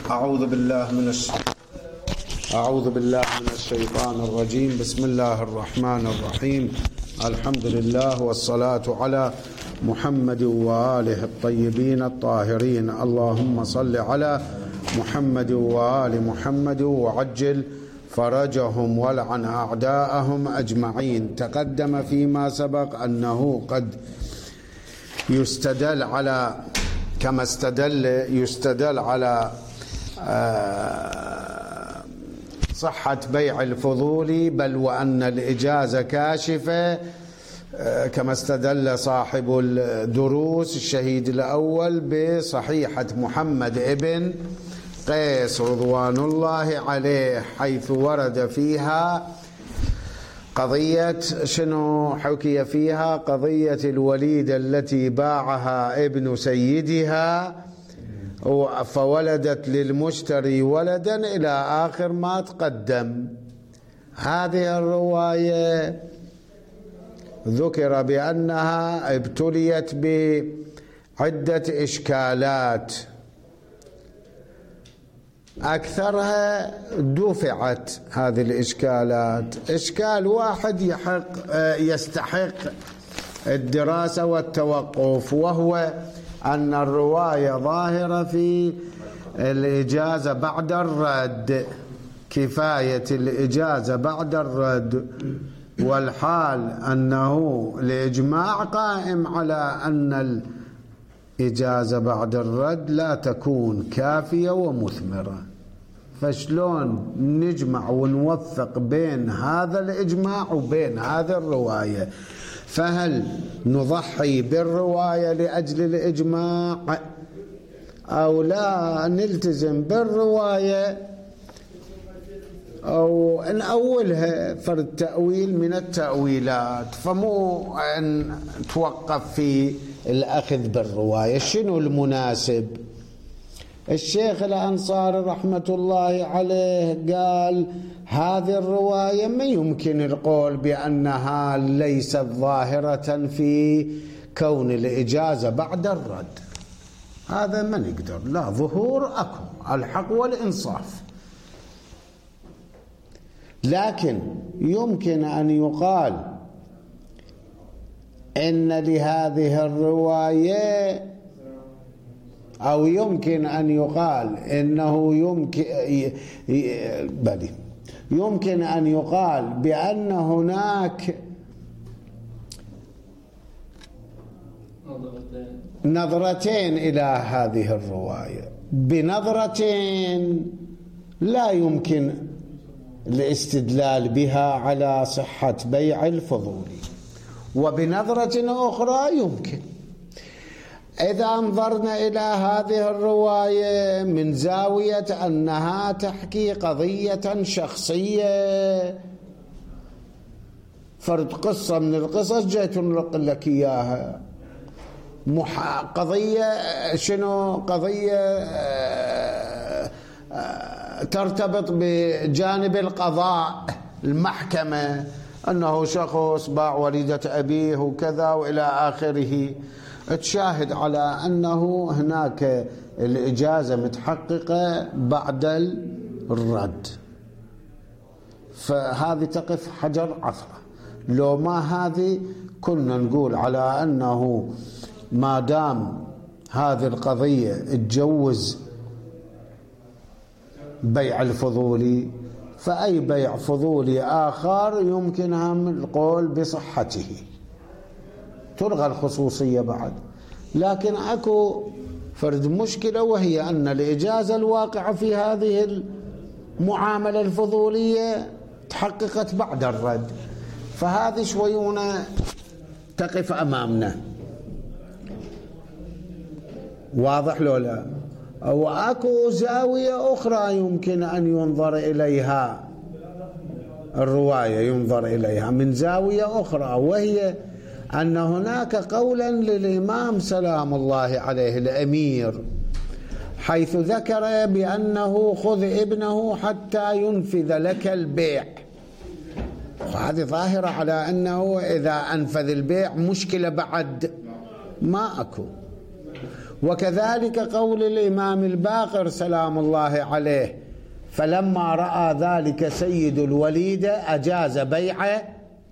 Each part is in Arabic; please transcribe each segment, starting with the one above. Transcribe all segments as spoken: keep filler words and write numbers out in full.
أعوذ بالله من الش... أعوذ بالله من الشيطان الرجيم. بسم الله الرحمن الرحيم. الحمد لله والصلاة على محمد وآله الطيبين الطاهرين. اللهم صل على محمد وآل محمد وعجل فرجهم ولعن أعداءهم أجمعين. تقدم فيما سبق أنه قد يستدل على كما استدل يستدل على صحة بيع الفضول، بل وأن الإجازة كاشفة، كما استدل صاحب الدروس الشهيد الأول بصحيحة محمد ابن قيس رضوان الله عليه، حيث ورد فيها قضية شنو حكي فيها قضية الوليدة التي باعها ابن سيدها فولدت للمشتري ولدا إلى آخر ما تقدم. هذه الرواية ذكر بأنها ابتليت بعدة إشكالات، أكثرها دفعت هذه الإشكالات. إشكال واحد يحق يستحق الدراسة والتوقف، وهو أن الرواية ظاهرة في الإجازة بعد الرد، كفاية الإجازة بعد الرد، والحال أنه الإجماع قائم على أن الإجازة بعد الرد لا تكون كافية ومثمرة. فشلون نجمع ونوفق بين هذا الإجماع وبين هذه الرواية؟ فهل نضحي بالرواية لأجل الإجماع أو لا نلتزم بالرواية أو نأولها فرد تأويل من التأويلات؟ فمو أن توقف في الأخذ بالرواية. شنو المناسب؟ الشيخ الأنصاري رحمة الله عليه قال هذه الرواية ما يمكن القول بأنها ليست ظاهرة في كون الإجازة بعد الرد. هذا ما نقدر، لا ظهور أكو الحق والإنصاف. لكن يمكن أن يقال إن لهذه الرواية، أو يمكن أن يقال إنه يمكن بل يمكن أن يقال بأن هناك نظرتين إلى هذه الرواية. بنظرتين لا يمكن الاستدلال بها على صحة بيع الفضول، وبنظرة أخرى يمكن. إذا انظرنا إلى هذه الرواية من زاوية أنها تحكي قضية شخصية، فرد قصة من القصص جيت نقول لك إياها، قضية شنو قضية ترتبط بجانب القضاء، المحكمة، أنه شخص باع وليدة أبيه وكذا وإلى آخره، تشاهد على أنه هناك الإجازة متحققة بعد الرد، فهذه تقف حجر عثرة. لو ما هذه كنا نقول على أنه ما دام هذه القضية تجوز بيع الفضولي، فأي بيع فضولي آخر يمكن هم القول بصحته، تلغى الخصوصية بعد. لكن أكو فرد مشكلة، وهي أن الإجازة الواقعة في هذه المعاملة الفضولية تحققت بعد الرد، فهذه شويونة تقف أمامنا. واضح لو لا؟ أو أكو زاوية أخرى يمكن أن ينظر إليها الرواية، ينظر إليها من زاوية أخرى، وهي أن هناك قولا للإمام سلام الله عليه الأمير، حيث ذكر بأنه خذ ابنه حتى ينفذ لك البيع. وهذه ظاهرة على أنه إذا أنفذ البيع مشكلة بعد ما أكو. وكذلك قول الإمام الباقر سلام الله عليه: فلما رأى ذلك سيد الوليد أجاز بيعه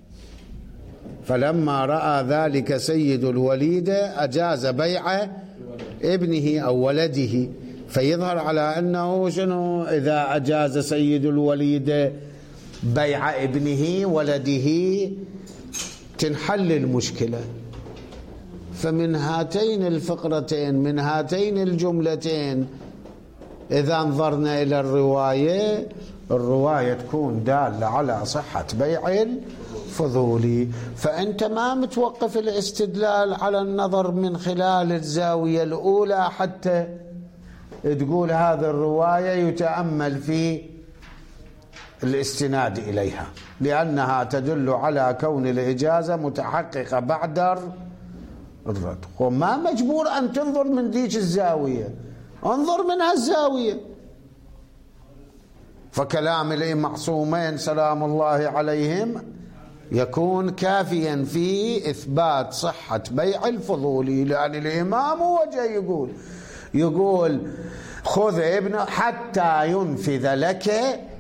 فلما رأى ذلك سيد الوليد أجاز بيع ابنه أو ولده. فيظهر على أنه شنو؟ إذا أجاز سيد الوليد بيع ابنه ولده تنحل المشكلة. فمن هاتين الفقرتين، من هاتين الجملتين، إذا انظرنا إلى الرواية، الرواية تكون دالة على صحة بيع الفضولي. فأنت ما متوقف الاستدلال على النظر من خلال الزاوية الأولى حتى تقول هذه الرواية يتأمل في الاستناد إليها، لأنها تدل على كون الإجازة متحققة بعد الرد. وما مجبور أن تنظر من ديك الزاوية، انظر من هالزاوية. فكلام المعصومين سلام الله عليهم يكون كافيا في إثبات صحة بيع الفضولي، لأن الإمام هو جاي يقول يقول خذ ابنه حتى ينفذ لك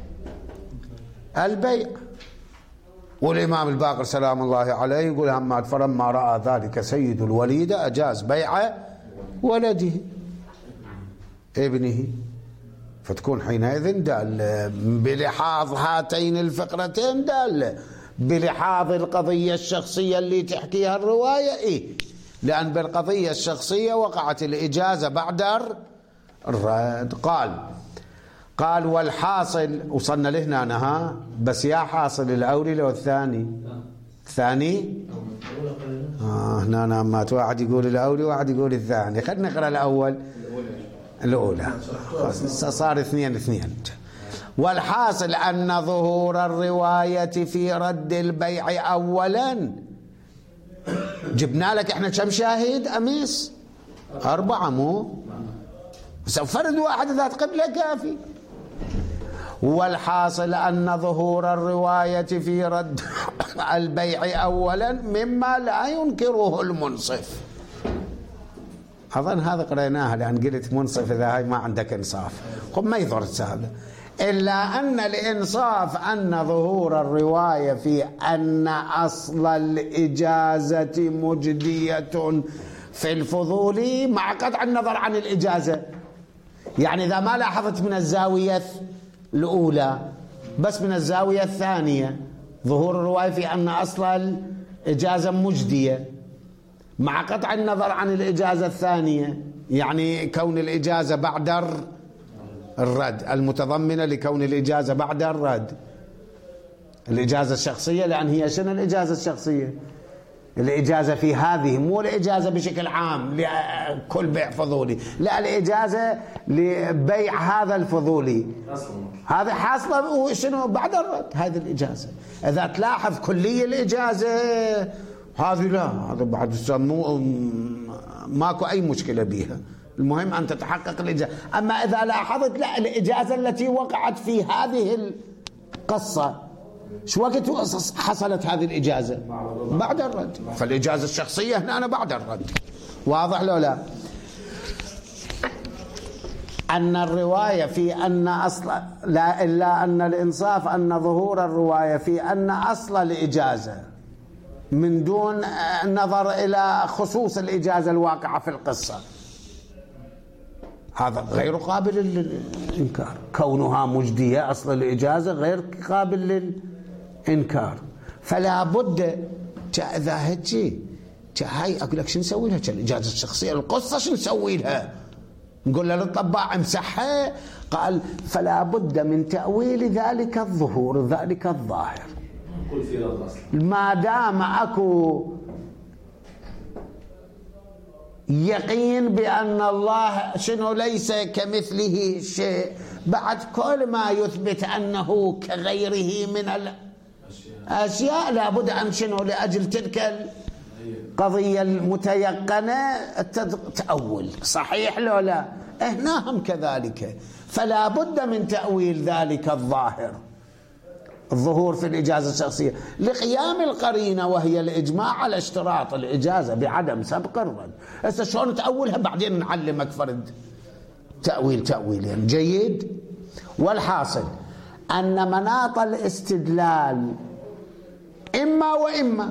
البيع. والإمام الباقر سلام الله عليه يقول: همات فلما رأى ذلك سيد الوليد أجاز بيع ولده ابنه. فتكون حينئذ دال بلحاظ هاتين الفقرتين، دال بلحاظ القضية الشخصية اللي تحكيها الرواية، إيه؟ لأن بالقضية الشخصية وقعت الإجازة بعد الرد. قال قال والحاصل، وصلنا لهنا نها، بس يا حاصل الأولي لو الثاني الثاني آه هنا نامات، واحد يقول الأولي واحد يقول الثاني. خلينا نقرأ الأول الأولى، صار اثنين اثنين. والحاصل أن ظهور الرواية في رد البيع أولا، جبنا لك احنا كم شاهد أمس؟ أربعة، مو فرد واحد ذات قبلة كافي. والحاصل أن ظهور الرواية في رد البيع أولا مما لا ينكره المنصف. أظن هذا قرأناها، لأن قلت منصف إذا هاي ما عندك إنصاف، خب ما يضر هذا. إلا أن الإنصاف أن ظهور الرواية في أن أصل الإجازة مجدية في الفضول مع قطع النظر عن الإجازة. يعني إذا ما لاحظت من الزاوية الأولى بس من الزاوية الثانية، ظهور الرواية في أن أصل الإجازة مجدية مع قطع النظر عن الإجازة الثانية، يعني كون الإجازة بعد الرد، المتضمنة لكون الإجازة بعد الرد، الإجازة الشخصية. لأن هي شنو الإجازة الشخصية؟ الإجازة في هذه، مو الإجازة بشكل عام لكل بيع فضولي، لا، الإجازة لبيع هذا الفضولي هذا حاصلة وشنو بعد الرد. هذه الإجازة إذا تلاحظ كلية الإجازة هذه لا، هذا بعد مو ماكو أي مشكلة بها، المهم أن تتحقق الإجازة. أما إذا لاحظت لا، الإجازة التي وقعت في هذه القصة شو وقت حصلت هذه الإجازة؟ بعد الرد. فالإجازة الشخصية هنا أنا بعد الرد. واضح لو لا؟ أن الرواية في أن أصل، لا إلا أن الإنصاف أن ظهور الرواية في أن أصل الإجازة من دون نظر إلى خصوص الإجازة الواقعة في القصة، هذا غير قابل للإنكار. كونها مجدية أصل الإجازة غير قابل للإنكار. فلا بد إذا هتجي هاي أقول لك شو نسوي لها الإجازة الشخصية، القصة شو نسوي لها؟ نقول له للطباع امسحها. قال فلا بد من تأويل ذلك الظهور، ذلك الظاهر، ما دام أكو يقين بأن الله شنو ليس كمثله شيء، بعد كل ما يثبت أنه كغيره من الأشياء لابد أن شنو لأجل تلك القضية المتيقنة تأول. صحيح لو لا؟ هنا هم كذلك. فلا بد من تأويل ذلك الظاهر. الظهور في الإجازة الشخصية لقيام القرينة وهي الإجماع على اشتراط الإجازة بعدم سبق الرد. هسه شلون تأولها بعدين نعلمك فرد تأويل تأويلين يعني جيد. والحاصل أن مناط الاستدلال إما وإما.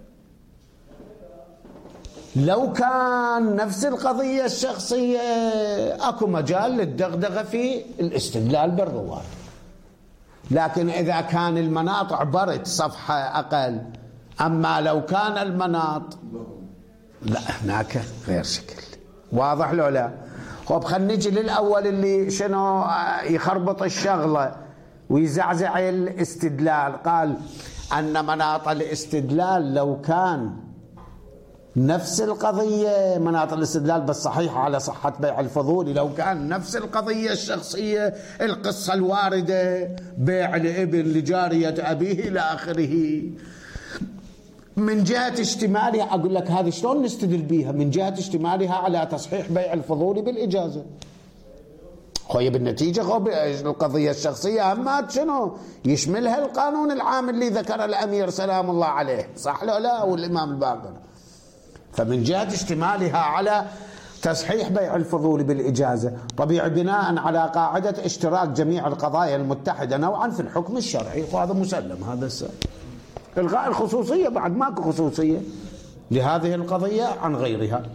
لو كان نفس القضية الشخصية أكو مجال للدغدغة في الاستدلال بالرواية، لكن إذا كان المناط عبرت صفحة أقل. أما لو كان المناط لا هناك غير شكل. واضح لو لا؟ خب خلينا نجي للأول اللي شنو يخربط الشغلة ويزعزع الاستدلال. قال أن مناط الاستدلال لو كان نفس القضية، مناط الاستدلال بالصحيح على صحة بيع الفضول، لو كان نفس القضية الشخصية، القصة الواردة بيع لابن لجارية أبيه إلى آخره، من جهة اشتمالها أقول لك هذه شلون نستدل بيها؟ من جهة اشتمالها على تصحيح بيع الفضول بالإجازة. خويا بالنتيجة خو القضية الشخصية همات شنو يشملها القانون العام اللي ذكر الأمير سلام الله عليه، صح لا لا والإمام الباقر. فمن جهة اشتمالها على تصحيح بيع الفضول بالإجازة طبيعي بناء على قاعدة اشتراك جميع القضايا المتحدة نوعا في الحكم الشرعي، وهذا مسلم. هذا السبب إلغاء الخصوصية، بعد ماكو خصوصية لهذه القضية عن غيرها.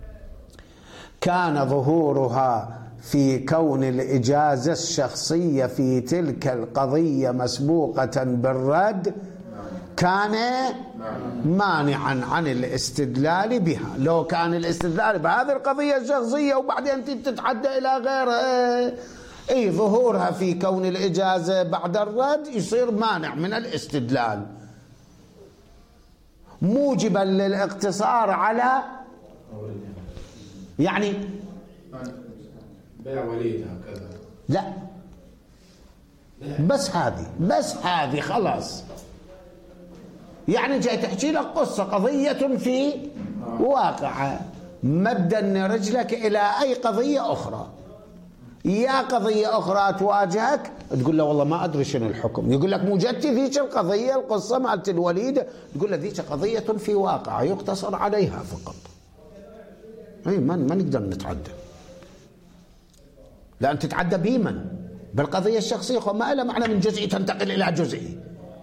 كان ظهورها في كون الإجازة الشخصية في تلك القضية مسبوقة بالرد كان مانعا عن الاستدلال بها. لو كان الاستدلال بهذه القضية الشخصية وبعدين تتعدى إلى غيرها، اي ظهورها في كون الإجازة بعد الرد يصير مانع من الاستدلال، موجبا للاقتصار على يعني بيع وليد هكذا. لا بس هذه بس هذه خلاص، يعني جاي تحكي لك قصة قضية في واقعة، مبدأ رجلك إلى أي قضية أخرى، يا قضية أخرى تواجهك تقول له والله ما أدري شنو الحكم، يقول لك موجدتي ذيك القضية القصة مالت الوليد، تقول له ذيك قضية في واقعة يقتصر عليها فقط. أي ما ما نقدر نتعدى، لأن تتعدى بيمن بالقضية الشخصية ما لها معنى من جزئي تنتقل إلى جزئي.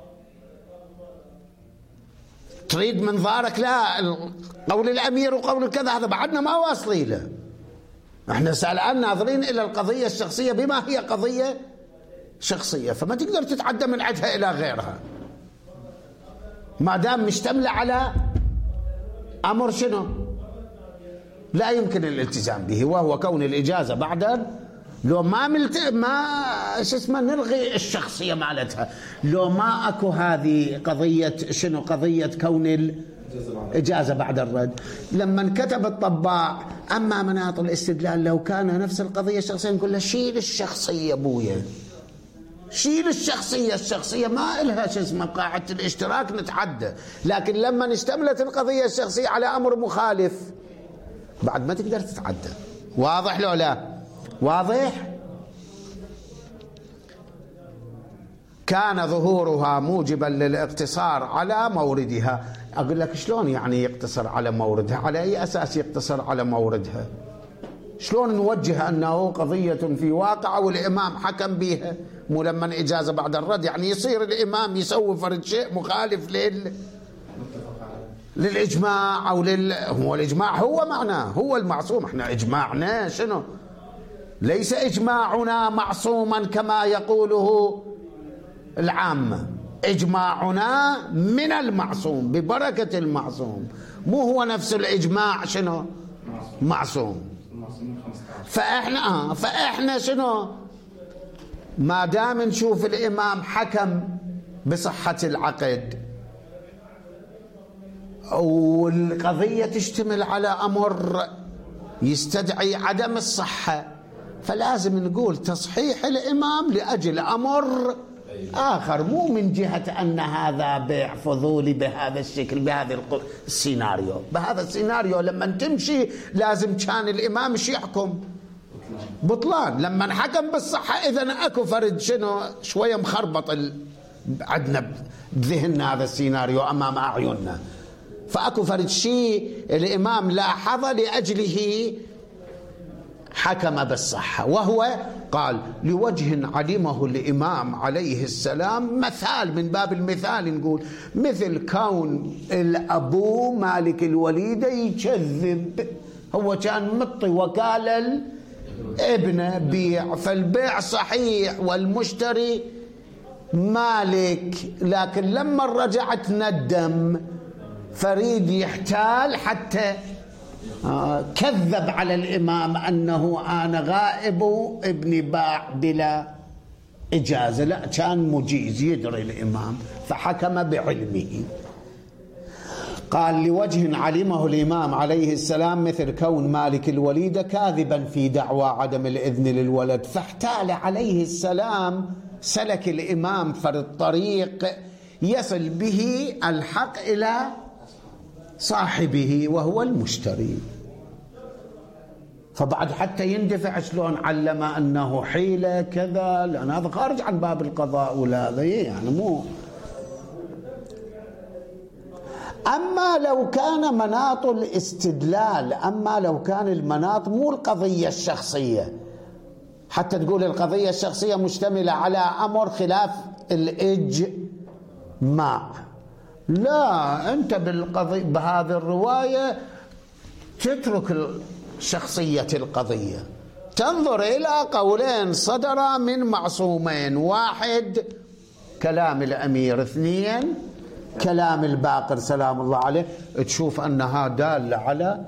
تريد منظارك لا قول الأمير وقول كذا، هذا بعدنا ما واصلي له. احنا الآن ناظرين إلى القضية الشخصية بما هي قضية شخصية، فما تقدر تتعدى من عندها إلى غيرها ما دام مشتملة على أمر شنو لا يمكن الالتزام به، وهو كون الإجازة بعد لو ما ملت ما شو اسمه نلغي الشخصية مالتها، لو ما اكو هذه قضية شنو قضية كون الإجازة بعد الرد. لما انكتب الطباع أما مناط الاستدلال لو كان نفس القضية الشخصية نقول له شيل الشخصية بويا، شيل الشخصية، الشخصية ما إلها شو اسمه قاعدة الاشتراك نتعدى، لكن لما اشتملت القضية الشخصية على أمر مخالف بعد ما تقدر تتعدى. واضح لو لا؟ واضح. كان ظهورها موجبا للاقتصار على موردها. أقول لك شلون يعني يقتصر على موردها؟ على أي أساس يقتصر على موردها؟ شلون نوجه أنه قضية في واقع والإمام حكم بها؟ مو لما إجازة بعد الرد يعني يصير الإمام يسوي فرد شيء مخالف لل للإجماع أو لل هو الإجماع هو معناه هو المعصوم. احنا إجماعنا شنو؟ ليس إجماعنا معصوما كما يقوله العامة، إجماعنا من المعصوم ببركة المعصوم، مو هو نفس الإجماع شنو معصوم. فإحنا آه فإحنا شنو ما دام نشوف الإمام حكم بصحة العقد والقضية تشتمل على أمر يستدعي عدم الصحة، فلازم نقول تصحيح الإمام لأجل أمر آخر، مو من جهة أن هذا بيع فضولي بهذا الشكل بهذا السيناريو. بهذا السيناريو لما تمشي لازم كان الإمام شي يحكم بطلان، لما حكم بالصحة إذن أكو فرد شنو شوية مخربط عندنا بذهننا هذا السيناريو أمام أعيننا، فأكو فرد شيء الإمام لاحظ لأجله حكم بالصحة، وهو قال لوجه علمه الإمام عليه السلام، مثال من باب المثال نقول مثل كون الأبو مالك الوليدة يكذب، هو كان مطي وكالة ابنه بيع، فالبيع صحيح والمشتري مالك، لكن لما رجعت ندم فريد يحتال حتى آه كذب على الإمام أنه أنا غائب ابني باع بلا إجازة، لا كان مجيز يدري الإمام فحكم بعلمه. قال لوجه علمه الإمام عليه السلام مثل كون مالك الوليدة كاذبا في دعوى عدم الإذن للولد، فاحتال عليه السلام سلك الإمام فرد طريق يصل به الحق إلى صاحبه وهو المشتري، فبعد حتى يندفع شلون علم أنه حيلة كذا، لأن هذا خارج عن باب القضاء ولا هذا يعني مو. أما لو كان مناط الاستدلال، أما لو كان المناط مو القضية الشخصية، حتى تقول القضية الشخصية مشتملة على أمر خلاف الإجماع، لا أنت بالقضية بهذه الرواية تترك شخصية القضية، تنظر إلى قولين صدرا من معصومين، واحد كلام الأمير، اثنين كلام الباقر سلام الله عليه، تشوف أنها دالة على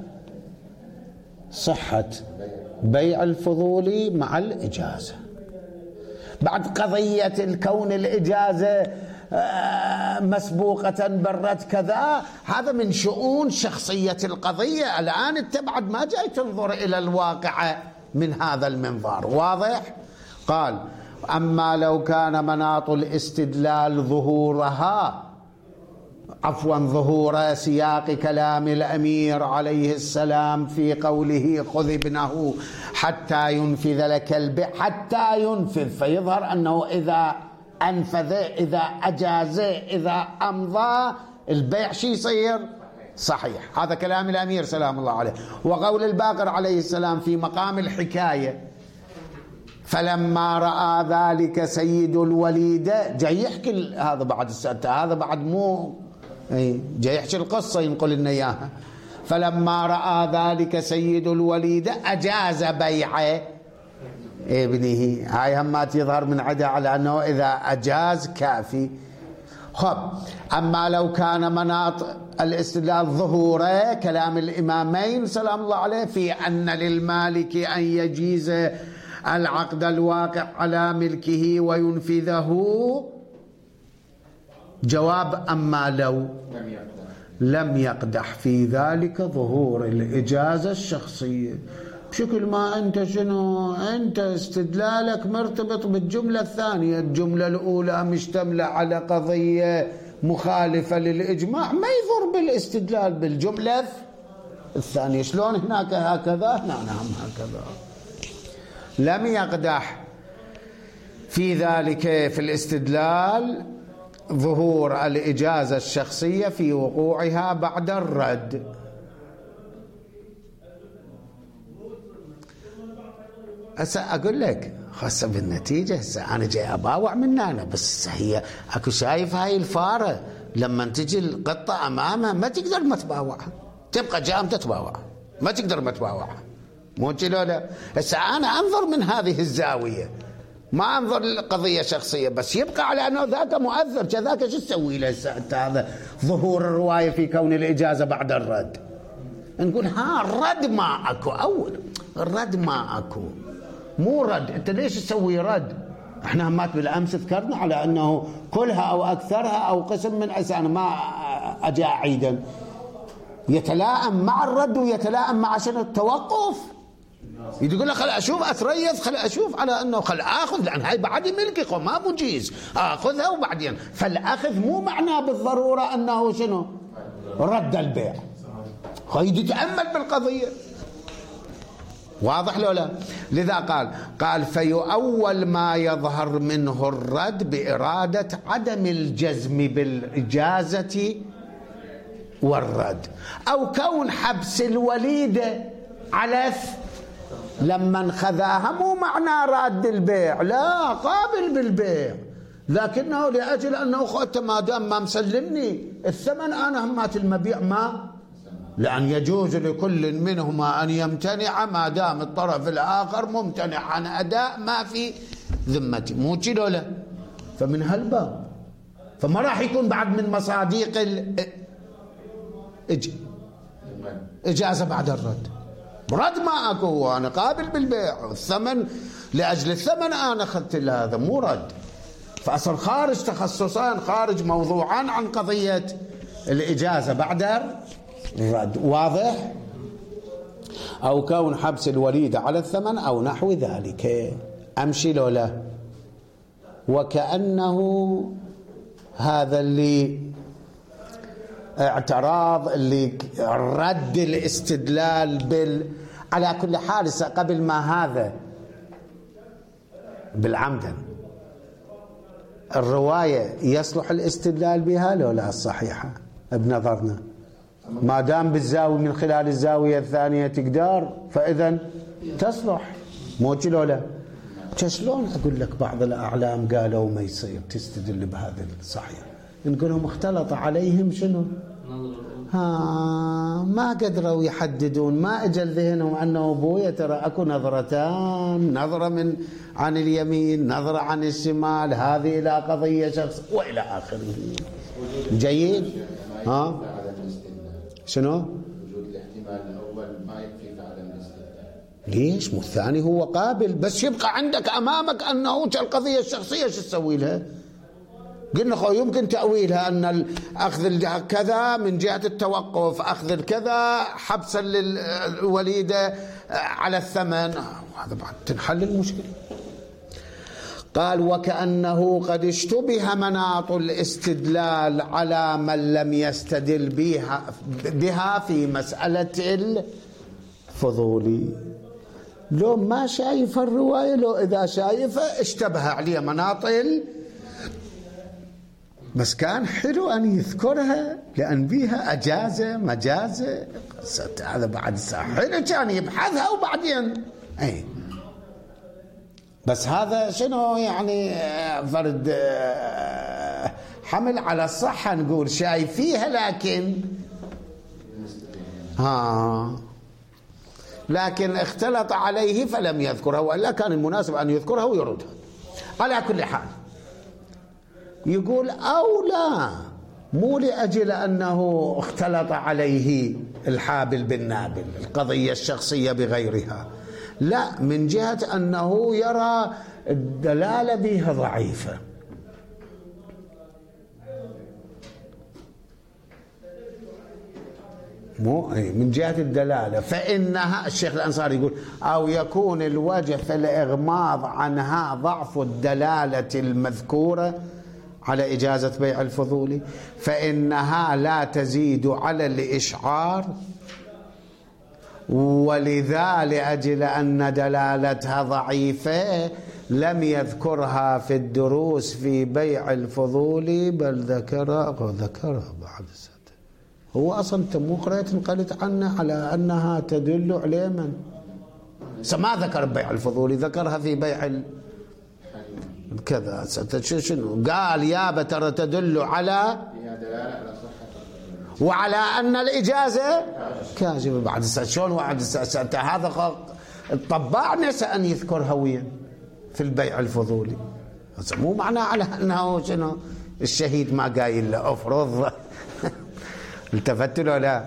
صحة بيع الفضولي مع الإجازة. بعد قضية الكون الإجازة مسبوقة برد كذا، هذا من شؤون شخصية القضية، الآن انت بعد ما جاي تنظر إلى الواقع من هذا المنظار، واضح؟ قال أما لو كان مناط الاستدلال ظهورها، عفوا ظهور سياق كلام الأمير عليه السلام في قوله خذ ابنه حتى ينفذ لك البيع، حتى ينفذ، فيظهر أنه إذا أنفذ، إذا أجاز، إذا أمضى البيع شي يصير صحيح، هذا كلام الأمير سلام الله عليه. وقول الباقر عليه السلام في مقام الحكاية فلما رأى ذلك سيد الوليدة، جاي يحكي هذا بعد السنة، هذا بعد مو جاي يحكي القصة ينقل لنا إياها، فلما رأى ذلك سيد الوليدة أجاز بيعه ابنه، هاي همات يظهر من عدا على أنه إذا أجاز كافي. خب أما لو كان مناط الاستدلال ظهوره كلام الإمامين سلام الله عليه في أن للمالك أن يجيز العقد الواقع على ملكه وينفذه، جواب أما لو لم يقدح في ذلك ظهور الإجازة الشخصية، بشكل ما أنت شنو أنت استدلالك مرتبط بالجملة الثانية، الجملة الأولى مشتملة على قضية مخالفة للإجماع، ما يضر بالاستدلال بالجملة الثانية، شلون هناك هكذا هنا نعم هكذا. لم يقدح في ذلك في الاستدلال ظهور الإجازة الشخصية في وقوعها بعد الرد. هسه أقول لك خاصة بالنتيجة، هسه أنا جاي أباوع من هنا، بس هي أكو شايف هاي الفارة لما تجي القطة أمامها ما تقدر ما تباوعها، تبقى جامدة تباوعها، ما تقدر ما تباوعها، مو كذا لا. هسه أنا أنظر من هذه الزاوية، ما أنظر لقضية شخصية، بس يبقى على أنه ذاك مؤثر، كذاك شو تسوي له هسه أنت؟ هذا ظهور الرواية في كون الإجازة بعد الرد، نقول ها الرد ما أكو، أول الرد ما أكو، مو رد، أنت ليش تسوي رد؟ احنا همات بالأمس ذكرنا على أنه كلها أو أكثرها أو قسم من أسان، ما أجا عيدا يتلائم مع الرد ويتلائم مع شنو التوقف، يقول لك خل أشوف أتريث، خل أشوف على أنه خل أخذ، لأن هاي بعد ملكي ما مجيز أخذها وبعدين، فالأخذ مو معناه بالضرورة أنه شنو رد البيع، خيد يتأمل بالقضية. واضح لو لا؟ لذا قال قال فيؤول ما يظهر منه الرد بإرادة عدم الجزم بالإجازة والرد، أو كون حبس الوليدة على لما انخذاها مو معنى راد البيع، لا، قابل بالبيع، لكنه لأجل أنه أخوته ما دام ما مسلمني الثمن أنا همات المبيع ما، لأن يجوز لكل منهما أن يمتنع ما دام الطرف الآخر ممتنع عن أداء ما في ذمته، مو كده لا؟ فمن هالباب فما راح يكون بعد من مصاديق الإجازة بعد الرد. رد ما أكو، أنا قابل بالبيع، الثمن لأجل الثمن أنا أخذت هذا، مو رد. فأصل خارج تخصصان، خارج موضوعان عن قضية الإجازة بعد الرد. واضح؟ أو كون حبس الوليد على الثمن أو نحو ذلك. أمشي لو لا؟ وكأنه هذا اللي اعتراض اللي رد الاستدلال بال على كل حال. قبل ما هذا بالعمدا الرواية يصلح الاستدلال بها لو لا الصحيحة بنظرنا؟ ما دام بالزاوية من خلال الزاوية الثانية تقدر فإذا تصلح، مو لو لا؟ شلون أقول لك بعض الأعلام قالوا ما يصير تستدل بهذا الصحيح؟ نقولهم اختلط عليهم شنو؟ ها ما قدروا يحددون، ما اجل ذهنهم انه ابويا ترى اكو نظرتان، نظره من عن اليمين، نظره عن الشمال، هذه الى قضيه شخص والى اخره. جيد؟ ها شنو؟ وجود الاحتمال الاول ما يكفي في عدم الاستدلال. ليش؟ مو الثاني هو قابل، بس يبقى عندك امامك انه القضيه الشخصيه شو تسوي لها؟ قلنا خو يمكن تأويلها أن أخذ كذا من جهة التوقف، أخذ الكذا حبسا للوليدة على الثمن، هذا بعد تنحل المشكلة. قال وكأنه قد اشتبه مناط الاستدلال على من لم يستدل بها, بها في مسألة الفضولي. لو ما شايف الرواية، لو إذا شايفة اشتبه عليه مناط، بس كان حلو أن يذكرها لأن بيها أجازة مجازة، هذا بعد حلو كان يبحثها وبعدين أي. بس هذا شنو يعني فرد حمل على الصحة، نقول شايفيها لكن ها لكن اختلط عليه فلم يذكرها، وإلا كان المناسب أن يذكرها ويردها. على كل حال يقول أو لا، مو لأجل أنه اختلط عليه الحابل بالنابل، القضية الشخصية بغيرها، لا، من جهة أنه يرى الدلالة بها ضعيفة. مو من جهة الدلالة، فإنها الشيخ الأنصاري يقول أو يكون الوجه في الإغماض عنها ضعف الدلالة المذكورة على إجازة بيع الفضولي، فإنها لا تزيد على الإشعار، ولذا لأجل أن دلالتها ضعيفة لم يذكرها في الدروس في بيع الفضولي، بل ذكرها ذكرها بعد السنة. هو أصلا مو قريت انقلت عنه على أنها تدل عليه من سما ذكر بيع الفضولي، ذكرها في بيع ال... كذا شنو قال؟ يابا ترى تدل على وعلى أن الإجازة كاذبة بعد السنة. شلون بعد السنة؟ هذا الطباع نسى أن يذكرها وين في البيع الفضولي، مو معناه على أنه شنو الشهيد ما قايل له أفرض التفت له لا،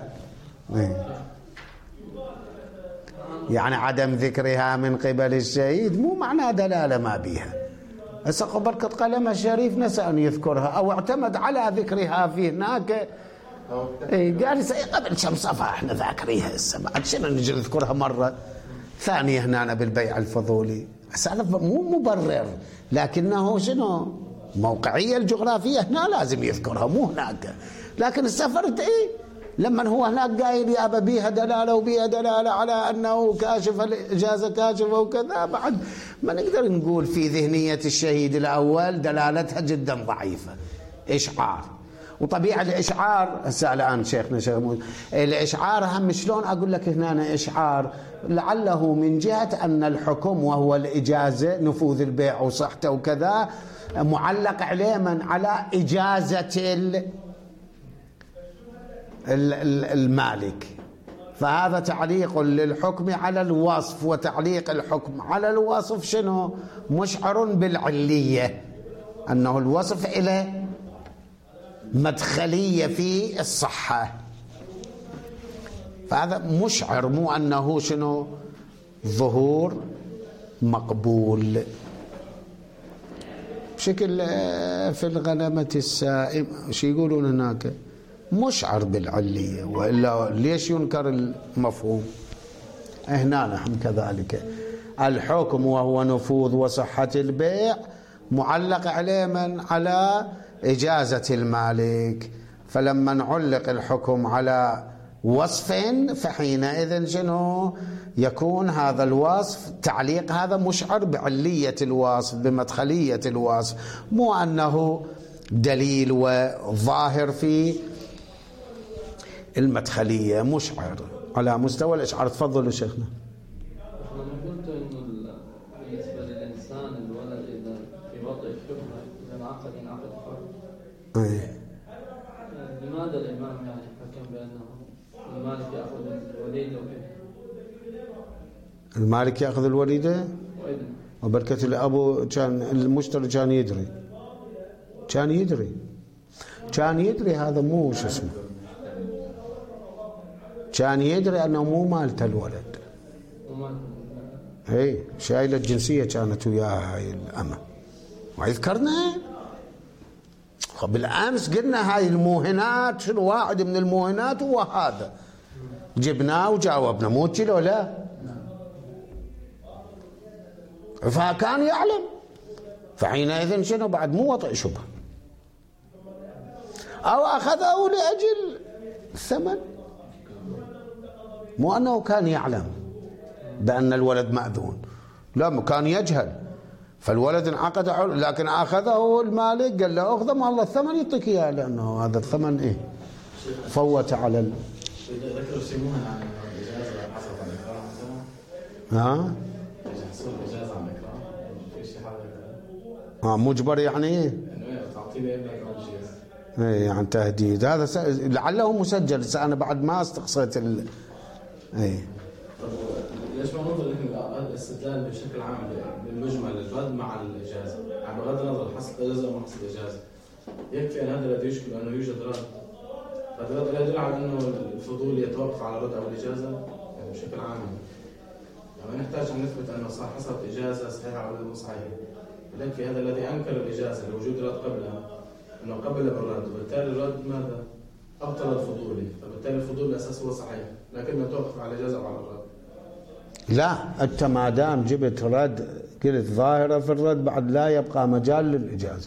يعني عدم ذكرها من قبل الشهيد مو معناه دلالة ما بيها. هسه بركة قلم الشريف نسى أن يذكرها أو اعتمد على ذكرها في هناك، إيه قال قبل كم صفحة احنا ذاكريها، هسه بعد شنو نجي نذكرها مرة ثانية هنا بالبيع الفضولي. هسه هذا مو مبرر، لكنه شنو موقعية الجغرافية هنا لازم يذكرها، مو هناك. لكن السفرت ايه لما هو هناك قايل يا أبا بيها دلالة وبيها دلالة على أنه كاشف الإجازة كاشفة وكذا، بعد ما نقدر نقول في ذهنية الشهيد الأول دلالتها جدا ضعيفة، إشعار. وطبيعة الإشعار هسه الآن شيخنا شيخ الإشعار هم شلون أقول لك هنا إشعار، لعله من جهة أن الحكم وهو الإجازة نفوذ البيع وصحته وكذا معلق عليه من على إجازة المالك، فهذا تعليق للحكم على الوصف، وتعليق الحكم على الوصف شنو؟ مشعر بالعلية، أنه الوصف إلى مدخلية في الصحة، فهذا مشعر، مو أنه شنو ظهور مقبول. بشكل في الغنمة السائم شو يقولون هناك؟ مشعر بالعلية، وإلا ليش ينكر المفهوم؟ هنا نحن كذلك الحكم وهو نفوذ وصحة البيع معلق عليه من على إجازة المالك، فلما نعلق الحكم على وصف فحينئذ شنو يكون هذا الوصف تعليق هذا مشعر بعلية الوصف بمدخلية الوصف، مو أنه دليل وظاهر في المدخلية، مشعر على مستوى الإشعار. تفضلوا شيخنا. أنا قلت إنه بالنسبة للإنسان الولد إذا في وضع الشبهة إذا انعقد انعقد حر. أي. لماذا الإمام يعني حكم بأنه المالك يأخذ الوليدة وكذا؟ المالك يأخذ الوليدة؟ وبركة الأبو كان المشتري كان يدري كان يدري كان يدري هذا مو شو اسمه، كان يدري أنه مو مالته الولد. اي شايلة الجنسية كانت وياها هاي الأمة، ويذكرنا بالأمس قلنا هاي الموهنات شنو، واحد من الموهنات هو هذا، جبناه وجاوبنا، مو كذا ولا؟ فكان يعلم، فحينئذ شنو بعد مو وطئ شبهة، أو أخذه لأجل الثمن، مو أنه كان يعلم بأن الولد مأذون، لا كان يجهل، فالولد انعقد لكن أخذه المالك قال له أخذ ما الله الثمن يعطيك إياه، لأنه هذا الثمن إيه فوت على ال... ذكروا يسموها عن الإجازة حسب الإكرام مثلا. ها؟ يحصل إجازة عن الإكرام في شيء حاجة. ها مجبر يعني إيه؟ إنه تعطيه لابنك أو شيء. إيه يعني تهديد، هذا س... لعله مسجل، أنا بعد ما استقصيت ال... إيه. طب ليش ما ننظر نحن الاستدلال بشكل عام بالمجمل الرد مع الإجازة، يعني بغض النظر حصل إجازة أو ما حصل إجازة، يكفي أن هذا الذي يشكل أنه يوجد رد، هذا الرد لا يدل على أنه الفضول يتوقف على الرد أو الإجازة يعني بشكل عام، يعني نحتاج أن نثبت أنه صح حصلت إجازة صحيحة أو غير صحيحة، يكفي هذا الذي أنكر الإجازة لوجود رد قبلها أنه قبل بالرد، وبالتالي الرد ماذا؟ أبطل الفضولي، فبالتالي الفضول الأساس هو صحيح، لكن توقف على الإجازة أو على الرد. لا أنت ما دام جبت رد قلت ظاهرة في الرد بعد لا يبقى مجال للإجازة،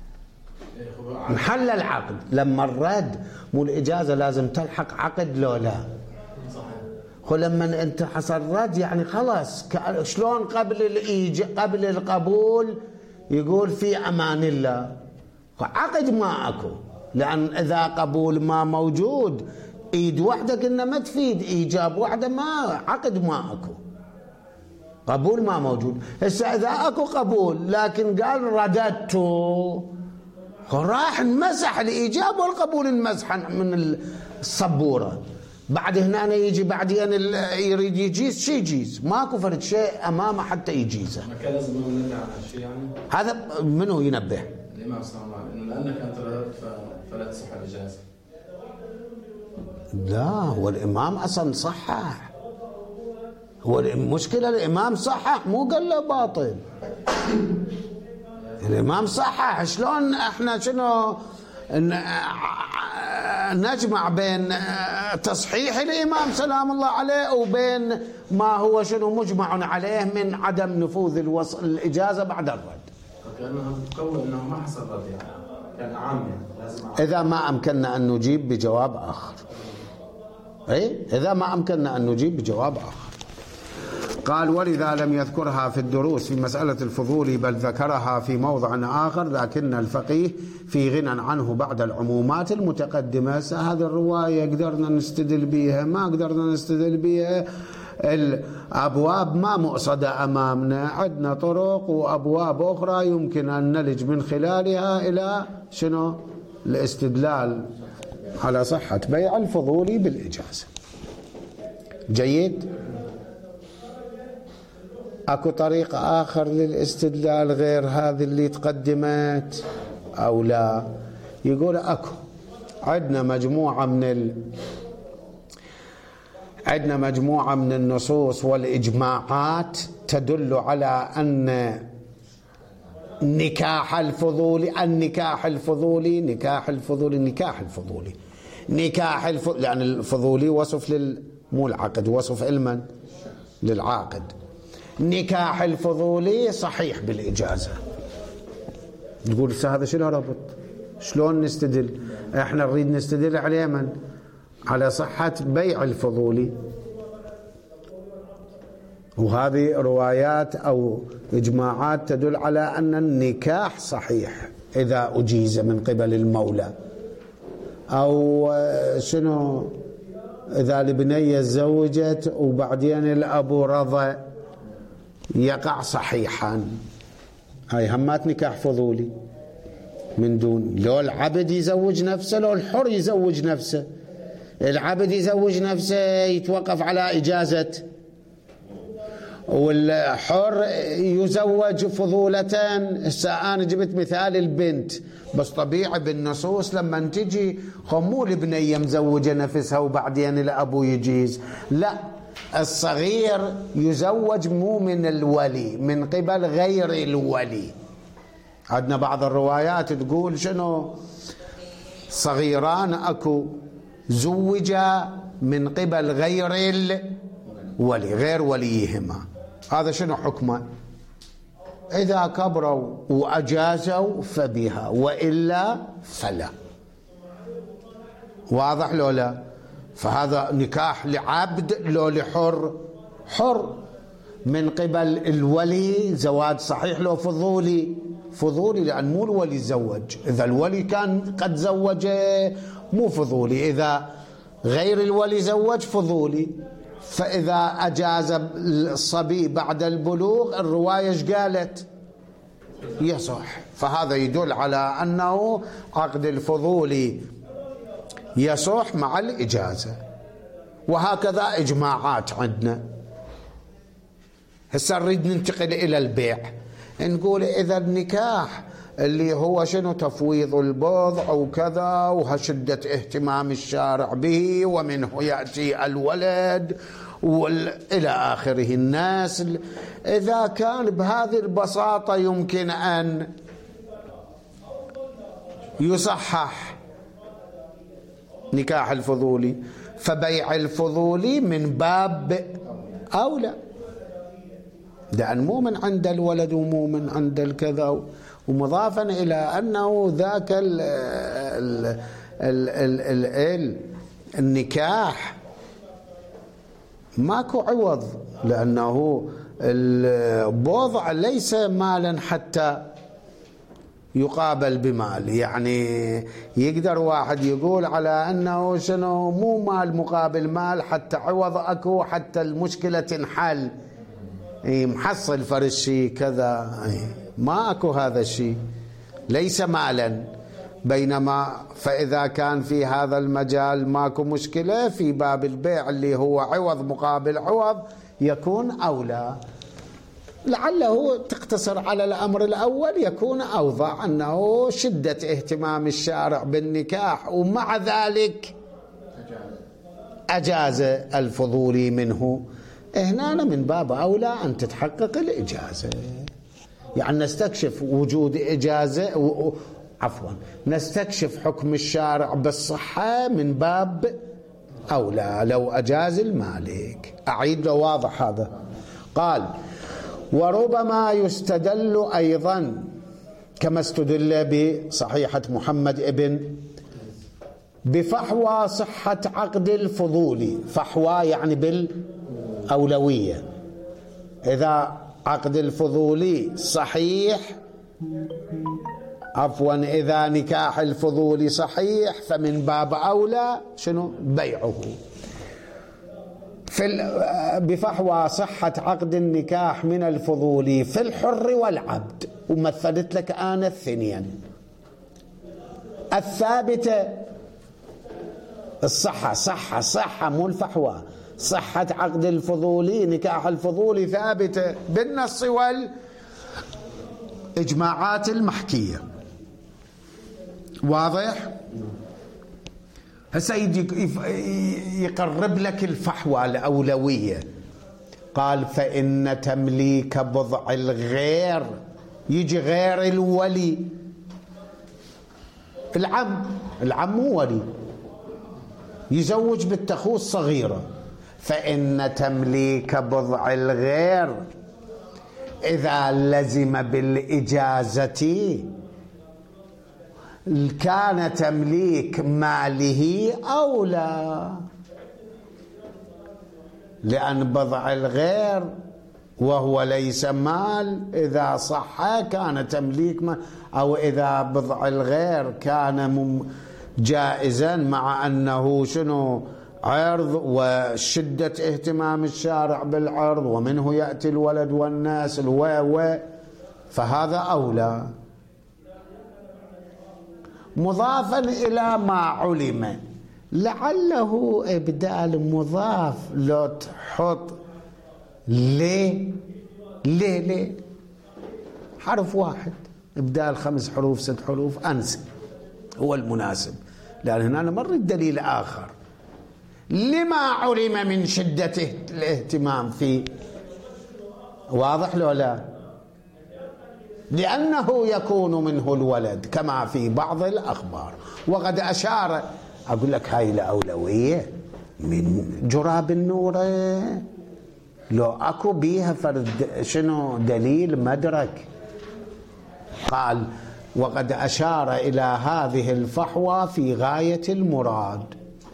محل العقد لما الرد مو الإجازة لازم تلحق عقد لو لا صحيح. لما أنت حصل رد يعني خلاص شلون قبل الإيج قبل القبول يقول في أمان الله، عقد ما أكو، لأن إذا قبول ما موجود ايد واحدة قلنا ما تفيد، ايجاب واحدة ما عقد ما اكو، قبول ما موجود. هسه اذا اكو قبول لكن قال رددته راح نمسح الايجاب والقبول نمسح من الصبورة، بعد هنا أنا يجي بعدين يريد يجيز شي يجيز، ماكو فرد شيء امامه حتى يجيزه. ما كان لازم ننبه على هالشيء يعني؟ هذا منو ينبه؟ الامام صلى الله عليه وسلم انه لانك انت رددت فلا تصح الاجازة. لا هو الإمام أصلا صحح، هو المشكلة الإمام صحح مو قال له باطل، الإمام صحح. شلون احنا شنو نجمع بين تصحيح الإمام سلام الله عليه وبين ما هو شنو مجمع عليه من عدم نفوذ الوصل الإجازة بعد الرد؟ كأنه قوي أنه ما حصل رد يعني كان عام يعني لازم عام. إذا ما أمكننا أن نجيب بجواب آخر أي إذا ما أمكننا أن نجيب بجواب آخر. قال ولذا لم يذكرها في الدروس في مسألة الفضول، بل ذكرها في موضع آخر، لكن الفقيه في غنى عنه بعد العمومات المتقدمة. هذه الرواية قدرنا نستدل بها ما قدرنا نستدل بها، الأبواب ما مؤصدة أمامنا، عندنا طرق وأبواب أخرى يمكن أن نلج من خلالها إلى شنو؟ الاستدلال على صحة بيع الفضول بالإجازة. جيد؟ أكو طريق آخر للاستدلال غير هذه اللي تقدمت أو لا؟ يقول أكو. عندنا مجموعة من ال... عندنا مجموعة من النصوص والإجماعات تدل على أن نكاح الفضولي النكاح الفضولي نكاح الفضولي نكاح الفضولي نكاح الفضولي لأن الفضولي وصف لل مو العقد، وصف علما للعاقد. نكاح الفضولي صحيح بالإجازة. تقول هذا شنو ربط؟ شلون نستدل؟ احنا نريد نستدل على من؟ على صحة بيع الفضولي، وهذه روايات أو إجماعات تدل على أن النكاح صحيح إذا أجيز من قبل المولى، أو شنو إذا البنية تزوجت وبعدين الأبو رضى يقع صحيحا. هاي همات نكاح فضولي من دون. لو العبد يزوج نفسه، لو الحر يزوج نفسه. العبد يزوج نفسه يتوقف على إجازة، والحر يزوج فضولتان. هسه أنا جبت مثال البنت، بس طبيعي بالنصوص لما تجي خمول البنية مزوجة نفسها وبعدين الأبو يجيز، لا، الصغير يزوج مو من الولي، من قبل غير الولي. عندنا بعض الروايات تقول شنو؟ صغيران أكو زوجا من قبل غير الولي، غير وليهما. هذا شنو حكمه؟ إذا كبروا وأجازوا فبها، وإلا فلا. واضح لو لا؟ فهذا نكاح لعبد لو لحر؟ حر من قبل الولي زواج صحيح. لو فضولي؟ فضولي لأن مو الولي زوج. إذا الولي كان قد زوج مو فضولي، إذا غير الولي زوج فضولي. فإذا أجاز الصبي بعد البلوغ الرواية ايش قالت؟ يصح. فهذا يدل على أنه عقد الفضولي يصح مع الإجازة. وهكذا إجماعات عندنا. هسه نريد ننتقل إلى البيع، نقول إذا النكاح اللي هو شنو؟ تفويض البضع وكذا، وشدة اهتمام الشارع به، ومنه يأتي الولد إلى آخره الناس. إذا كان بهذه البساطة يمكن أن يصحح نكاح الفضولي، فبيع الفضولي من باب أولى، لأن مو من عند الولد ومو من عند الكذا. ومضافا إلى أنه ذاك ال ال ال ال ال ال النكاح ماكو عوض، لأنه البضع ليس مالا حتى يقابل بمال. يعني يقدر واحد يقول على أنه شنو؟ مو مال مقابل مال، حتى عوض أكو، حتى المشكلة تنحل، محصل فرشي كذا، ما أكو هذا الشيء، ليس مالا. بينما فإذا كان في هذا المجال ماكو مشكلة، في باب البيع اللي هو عوض مقابل عوض يكون أولى. لعله تقتصر على الأمر الأول يكون أوضح، أنه شدة اهتمام الشارع بالنكاح ومع ذلك أجاز الفضولي منه. هنا من باب أولى أن تتحقق الإجازة. يعني نستكشف وجود إجازة و... عفوا نستكشف حكم الشارع بالصحة من باب أولى لو أجاز المالك. أعيد لو واضح هذا. قال وربما يستدل أيضا كما استدل بصحيحة محمد ابن بفحوى صحة عقد الفضول. فحوى يعني بالأولوية. إذا عقد الفضولي صحيح، عفوا إذا نكاح الفضولي صحيح فمن باب أولى شنو بيعه. في بفحوى صحة عقد النكاح من الفضولي في الحر والعبد. ومثلت لك أنا الثنين الثابتة الصحة صحة صحة مو الفحوى. صحة عقد الفضولي نكاح الفضولي ثابتة بالنص والإجماعات المحكية. واضح؟ هسه يقرب لك الفحوى الأولوية. قال فإن تمليك بضع الغير، يجي غير الولي، العم العم مو ولي، يزوج بنت أخوه الصغيرة. فإن تمليك بضع الغير إذا لزم بالإجازة كان تمليك ماله أولى، لأن بضع الغير وهو ليس مال إذا صح كان تمليك مال، أو إذا بضع الغير كان جائزا مع أنه شنو عرض وشدة اهتمام الشارع بالعرض ومنه يأتي الولد والناس الو و فهذا أولى. مضافا إلى ما علم، لعله إبدال مضاف لو تحط ليه ليه ليه حرف واحد، إبدال خمس حروف ست حروف أنسى هو المناسب، لأن هنا مر الدليل آخر لما علم من شدة الاهتمام فيه. واضح لو لا؟ لأنه يكون منه الولد كما في بعض الأخبار. وقد أشار، أقول لك هاي الأولوية من جراب النور لو أكو بيها فرد شنو دليل مدرك. قال وقد أشار إلى هذه الفحوى في غاية المراد،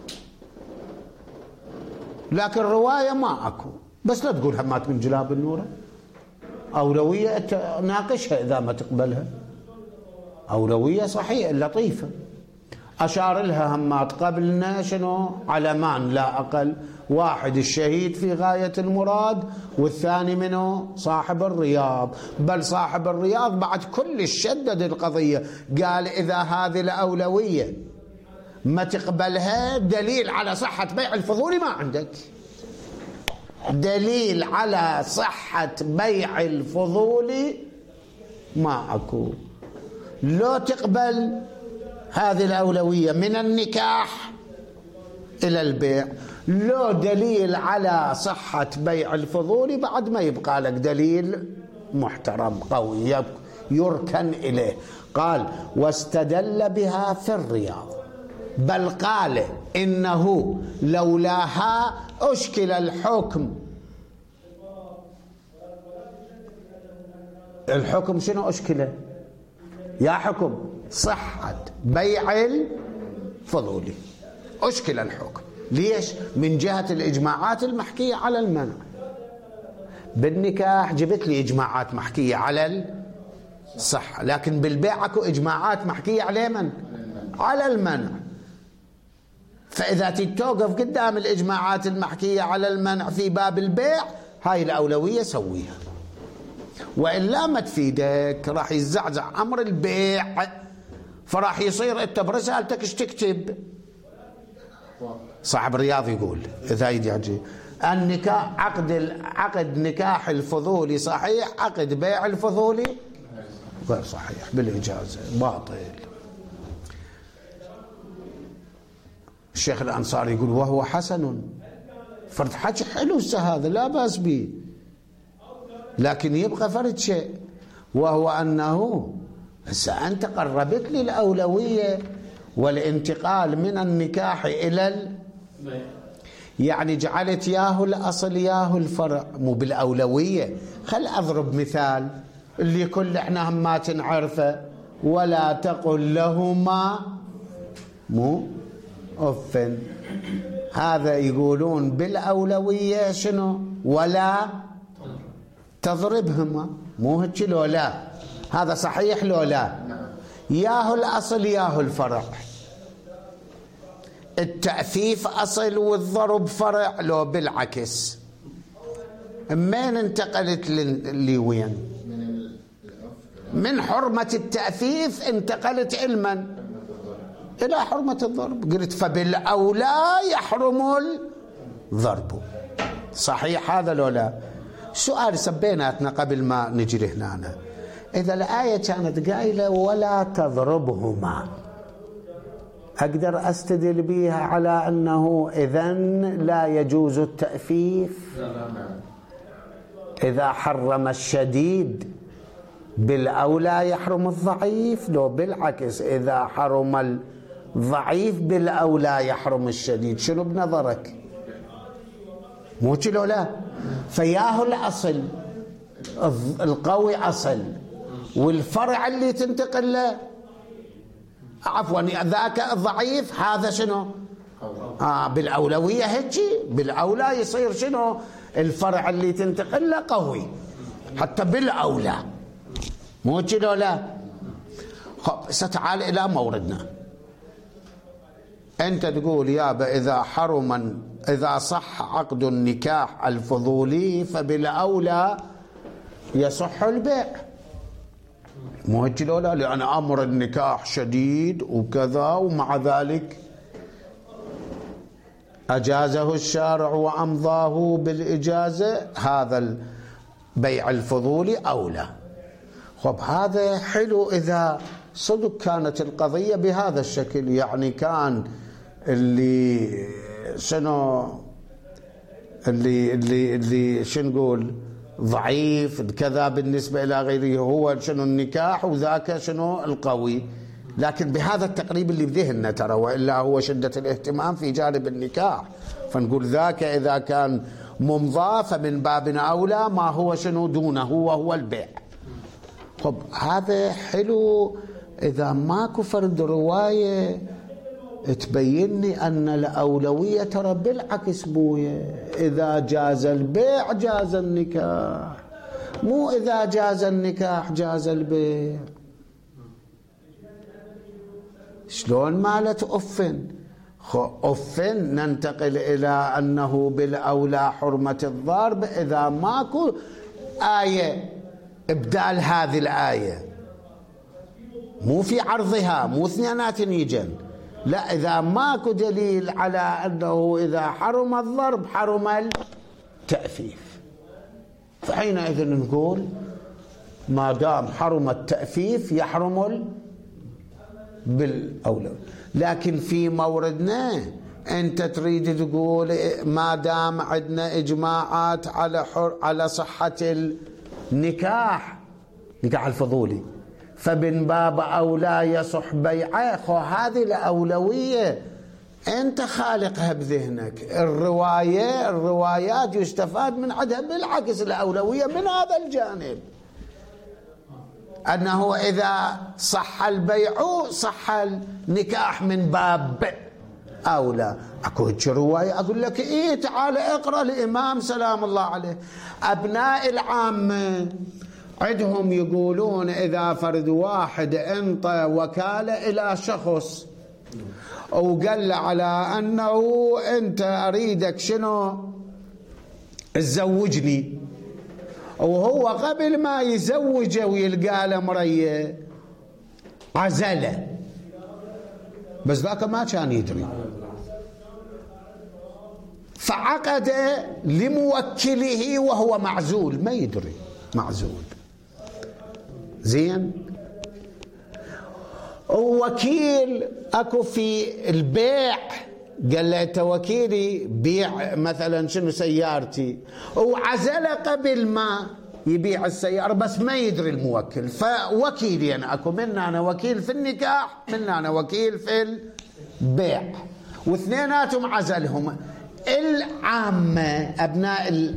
لكن رواية ما أكو. بس لا تقول همات من جلاب النور، أولوية ناقشها إذا ما تقبلها. أولوية صحيحة لطيفة، أشار لها همات قبلنا شنو علمان لا أقل، واحد الشهيد في غاية المراد، والثاني منه صاحب الرياض. بل صاحب الرياض بعد كل شدد القضية، قال إذا هذه الأولوية ما تقبلها دليل على صحة بيع الفضول ما عندك. دليل على صحة بيع الفضول ما أكو. لو تقبل هذه الأولوية من النكاح إلى البيع، لو دليل على صحة بيع الفضول بعد ما يبقى لك دليل محترم قوي يركن إليه. قال واستدل بها في الرياض، بل قال إنه لولاها أشكل الحكم. الحكم شنو أشكله؟ يا حكم صحة بيع الفضولي أشكل الحكم. ليش؟ من جهة الإجماعات المحكية على المنع. بالنكاح جبت لي إجماعات محكية على الصحة، لكن بالبيع اكو إجماعات محكية على من؟ على المنع. فإذا تتوقف قدام الإجماعات المحكية على المنع في باب البيع، هاي الأولوية سويها، وإلا ما تفيدك، راح يزعزع أمر البيع، فراح يصير أنت برسالتك ايش تكتب؟ صاحب الرياض يقول إذا يدي عجيب النكاح عقد عقد نكاح الفضولي صحيح، عقد بيع الفضولي غير صحيح بالإجازة باطل. الشيخ الأنصاري يقول وهو حسن، فرد حكي حلو هذا لا بأس به، لكن يبقى فرد شيء، وهو أنه هسه أنت قربت لي الأولوية والانتقال من النكاح إلى ال... يعني جعلت ياهو الأصل ياهو الفرع، مو بالأولوية. خل أضرب مثال اللي كل احنا همات نعرفه، ولا تقل لهما، مو أف. هذا يقولون بالأولوية شنو؟ ولا تضربهما. مو هيك لو لا؟ هذا صحيح لو لا؟ ياهو الأصل ياهو الفرع. التأفيف أصل والضرب فرع لو بالعكس؟ من انتقلت اللي وين؟ من حرمة التأفيف انتقلت علما إلى حرمة الضرب. قلت فبالأولى يحرم الضرب. صحيح هذا لو لا؟ سؤال سبيناتنا قبل ما نجري هنا. إذا الآية كانت قايلة ولا تضربهما، أقدر أستدل بها على أنه إذن لا يجوز التأفيف؟ إذا حرم الشديد بالأولى يحرم الضعيف؟ لو بالعكس إذا حرم الضعيف بالأولى يحرم الشديد. شنو بنظرك؟ مو كيلو لا؟ فياهو الأصل القوي أصل، والفرع اللي تنتقل له عفوا ذاك الضعيف هذا شنو؟ آه بالأولوية هيك بالأولى يصير شنو؟ الفرع اللي تنتقل له قوي حتى بالأولى. مو كيلو لا؟ خب ستعال إلى موردنا. أنت تقول يابا إذا حرم إذا صح عقد النكاح الفضولي فبالأولى يصح البيع. مو هيك لو لا؟ لأن أمر النكاح شديد وكذا، ومع ذلك أجازه الشارع وأمضاه بالإجازة. هذا البيع الفضولي أولى. خب هذا حلو إذا صدق كانت القضية بهذا الشكل، يعني كان اللي شنو اللي اللي اللي شنو نقول ضعيف كذا بالنسبة إلى غيره هو شنو النكاح، وذاك شنو القوي. لكن بهذا التقريب اللي بذهننا ترى، وإلا هو شدة الاهتمام في جانب النكاح، فنقول ذاك إذا كان ممضى فمن باب أولى ما هو شنو دونه وهو البيع. خب هذا حلو إذا ماكو فرد رواية تبيني أن الأولوية ترى بالعكس بويا، إذا جاز البيع جاز النكاح، مو إذا جاز النكاح جاز البيع. شلون مالت أفن؟ أفن ننتقل إلى أنه بالأولى حرمة الضرب إذا ماكو آية إبدال هذه الآية، مو في عرضها، مو اثنينات يجن، لا، إذا ماكو دليل على أنه إذا حرم الضرب حرم التأفيف، فحينئذ نقول ما دام حرم التأفيف يحرم بالأولى. لكن في موردنا أنت تريد تقول ما دام عندنا إجماعات على حر على صحة النكاح نكاح الفضولي فبن باب أولى يصح بيعه. خو هذه الأولوية أنت خالقها بذهنك. الرواية الروايات يستفاد من عدها بالعكس، الأولوية من هذا الجانب، أنه إذا صح البيع صح النكاح من باب أولى. أكو هيك رواية أقول لك إيه تعال اقرأ الإمام سلام الله عليه. أبناء العامة عندهم يقولون إذا فرد واحد انطى وكالة إلى شخص وقال له على أنه أنت أريدك شنو تزوجني، وهو قبل ما يزوجه ويلقى له مريه عزله، بس ذاك ما كان يدري، فعقد لموكله وهو معزول ما يدري، معزول زين. ووكيل اكو في البيع قال له انت وكيلي بيع مثلا شنو سيارتي، وعزل قبل ما يبيع السيارة بس ما يدري الموكل، فوكيلي أنا أكو من أنا وكيل في النكاح من أنا وكيل في البيع، واثنيناتهم عزلهم. العامة أبناء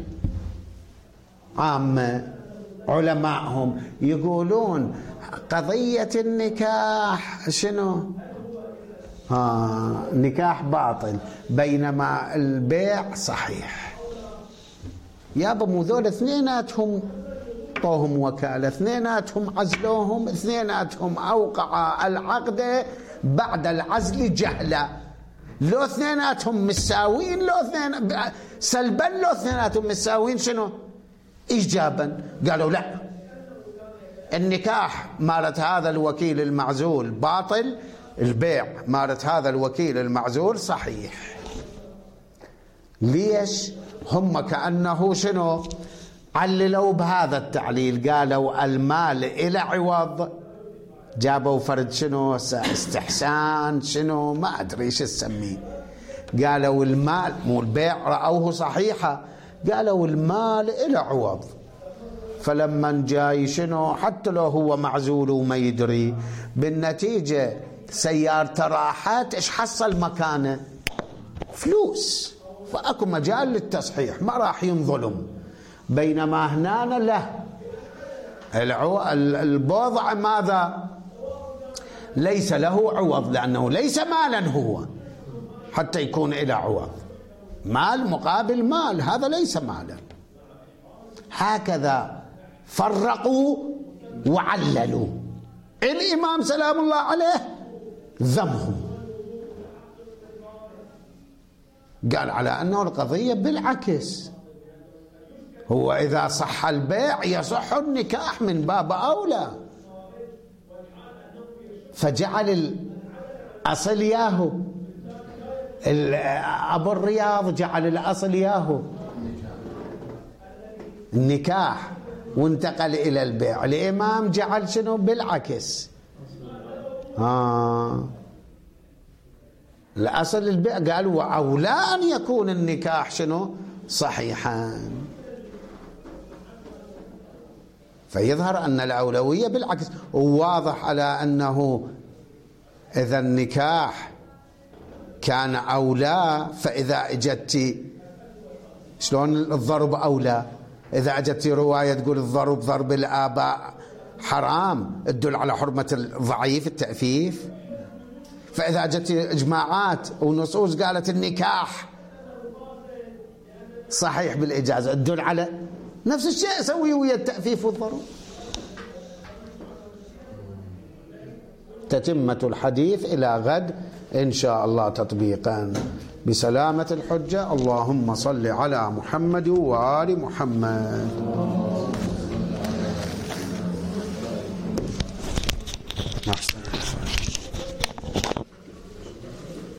العامة علماءهم يقولون قضية النكاح شنو ها نكاح باطل بينما البيع صحيح. يابا مو ذول اثنيناتهم طوهم وكالة، اثنيناتهم عزلوهم، اثنيناتهم أوقع العقد بعد العزل جهلا، لو اثنيناتهم مساوين، لو اثنين سلبا، لو اثنيناتهم مساوين شنو إيجابا. قالوا لا، النكاح مالت هذا الوكيل المعزول باطل، البيع مالت هذا الوكيل المعزول صحيح. ليش؟ هم كأنه شنو عللوا بهذا التعليل، قالوا المال إلى عوض، جابوا فرد شنو استحسان شنو ما أدري ايش تسميه، قالوا المال مو البيع رأوه صحيحة، قالوا المال إلى عوض. فلما جاي شنو حتى لو هو معزول وما يدري، بالنتيجة سيارته راحت، ايش حصل مكانه؟ فلوس، فأكو مجال للتصحيح، ما راح ينظلم. بينما هنا له البضع ماذا؟ ليس له عوض، لأنه ليس مالا هو حتى يكون إلى عوض، مال مقابل مال، هذا ليس مالا. هكذا فرقوا وعللوا. الإمام سلام الله عليه ذمهم، قال على أنه القضية بالعكس، هو إذا صح البيع يصح النكاح من باب أولى. فجعل الأصل ياهو، أبو الرياض جعل الأصل ياهو النكاح وانتقل إلى البيع، الإمام جعل شنو بالعكس. آه الأصل البيع، قال وأولى أن يكون النكاح شنو صحيحا. فيظهر أن الأولوية بالعكس، وواضح على أنه إذا النكاح كان أولى، فإذا أجت شلون الضرب أولى؟ إذا أجت رواية تقول الضرب ضرب الآباء حرام، تدل على حرمة الضعيف التأفيف. فإذا أجت إجماعات ونصوص قالت النكاح صحيح بالإجازة، تدل على نفس الشيء يسوي ويا التأفيف والضرب. تتمة الحديث إلى غد إن شاء الله تطبيقا بسلامة الحجة. اللهم صل على محمد وآل محمد. أحسن.